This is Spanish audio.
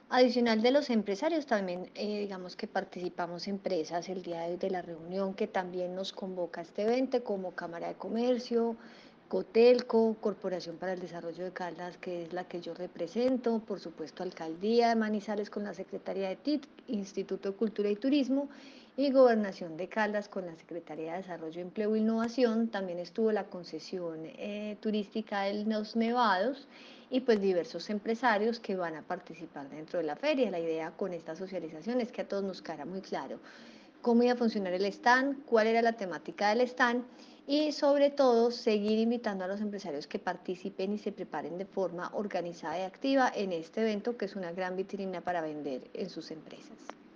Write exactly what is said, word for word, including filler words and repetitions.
Adicional de los empresarios, también eh, digamos que participamos empresas el día de, de la reunión que también nos convoca a este evento, como Cámara de Comercio, Cotelco, Corporación para el Desarrollo de Caldas, que es la que yo represento, por supuesto Alcaldía de Manizales con la Secretaría de T I C, Instituto de Cultura y Turismo, y Gobernación de Caldas con la Secretaría de Desarrollo, Empleo e Innovación. También estuvo la concesión eh, turística de los Nevados y pues diversos empresarios que van a participar dentro de la feria. La idea con esta socialización es que a todos nos quedara muy claro cómo iba a funcionar el stand, cuál era la temática del stand y sobre todo seguir invitando a los empresarios que participen y se preparen de forma organizada y activa en este evento que es una gran vitrina para vender en sus empresas.